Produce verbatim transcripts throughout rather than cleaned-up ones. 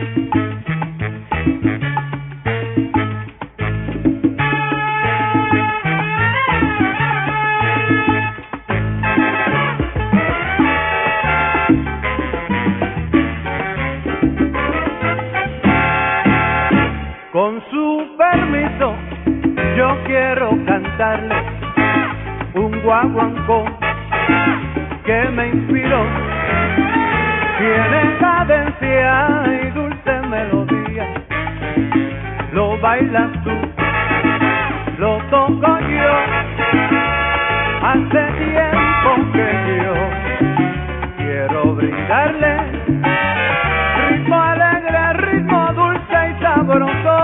Con su permiso, yo quiero cantarle un guaguancó que me inspiró. Tiene cadencia y dulce melodía. Lo bailas tú, lo toco yo. Hace tiempo que yo quiero brindarle ritmo alegre, ritmo dulce y sabroso.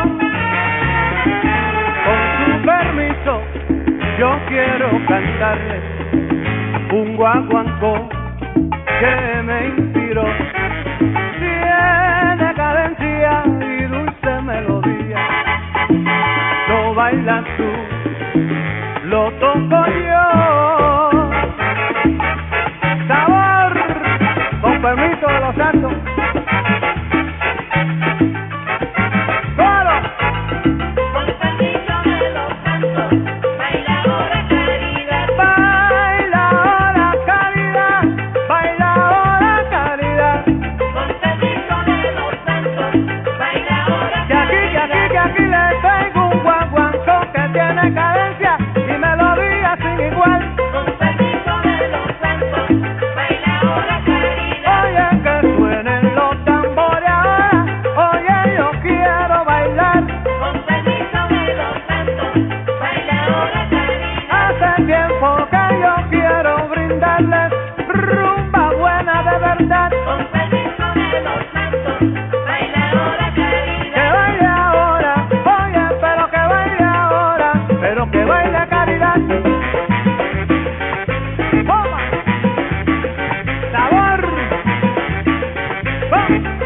Con su permiso, yo quiero cantarle un guaguancó que me inspiró. Tiene cadencia y dulce melodía. Lo bailas tú, lo toco yo. Sabor, con permiso de los santos. Sabor.